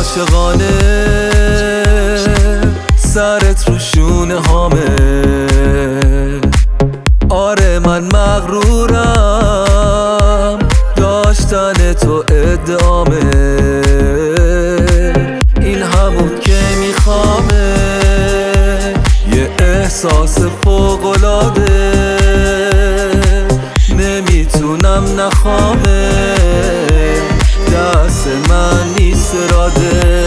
عاشقانه سرت رو شونه هامه. آره من مغرورم داشتن تو ادامه. این همون که میخوامه، یه احساس فوق‌العاده، نمیتونم نخوامه، دست من نیست اراده.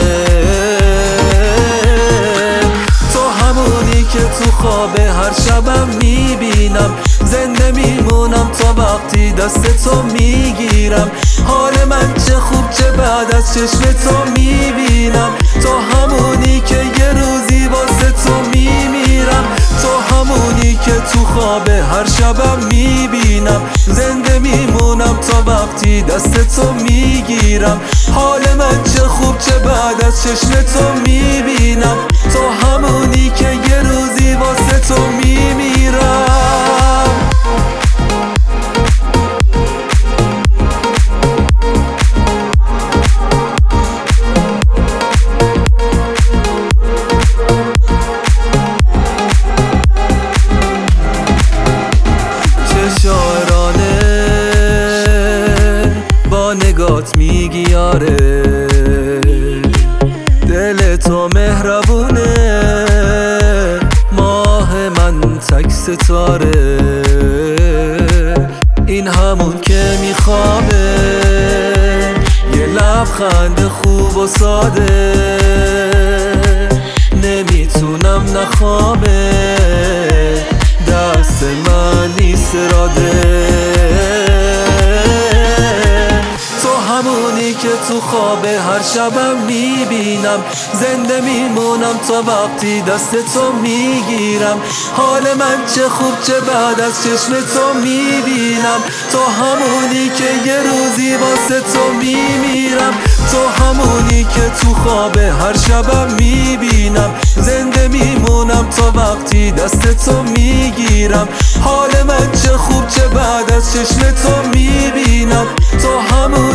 تو همونی که تو خواب هر شبم میبینم، زنده میمونم تا وقتی دست تو میگیرم. حال من چه خوب چه بعد از چشم تو میبینم. تو همونی که یه روزی واسه تو میمیرم. تو همونی که تو خواب هر شبم میبینم، زنده میمونم تا وقتی دست تو میگیرم. حال من چه خوب چه بعد از چشم تو میبینم. تو همونی که یه روزی واسه تو میمیرم. شاعرانه با نگات میگی آره، دل تو مهربونه، ماه من تک ستاره. این همون که میخوامه، یه لبخند خوب و ساده، نمیتونم نخوامه، دست من نیست اراده. تو همونی که تو خواب هر شبم میبینم، زنده میمونم تا وقتی دست تو میگیرم. حال من چه خوب چه بعد از چشم تو میبینم. تو همونی که یه روزی واسه تو میمیرم. تو همونی که تو خواب هر شبم میبینم، زنده میمونم تا وقتی دست تو میگیرم. حال من چه خوب چه بعد از چشم تو میبینم. تو همونی